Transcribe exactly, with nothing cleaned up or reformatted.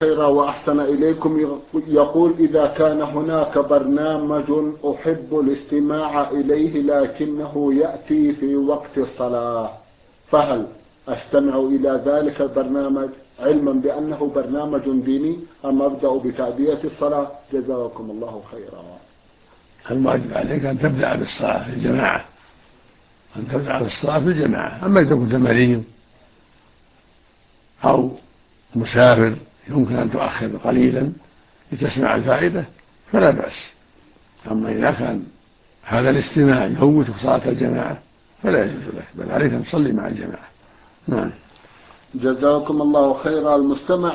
خيرا وأحسن إليكم. يقول: إذا كان هناك برنامج أحب الاستماع إليه لكنه يأتي في وقت الصلاة، فهل أستمع إلى ذلك البرنامج علما بأنه برنامج ديني أم أبدأ بتأدية الصلاة؟ جزاكم الله خيرا. الواجب عليك أن تبدأ بالصلاة في الجماعة، أن تبدأ بالصلاة في الجماعة. أما إذا كنت مريض أو مسافر يمكن أن تؤخر قليلا لتسمع الفائدة فلا بأس. أما إذا كان هذا الاستماع يفوتك صلاة الجماعة فلا يجوز لك، بل عليك أن تصلي مع الجماعة. نعم. جزاكم الله خيرا. المستمع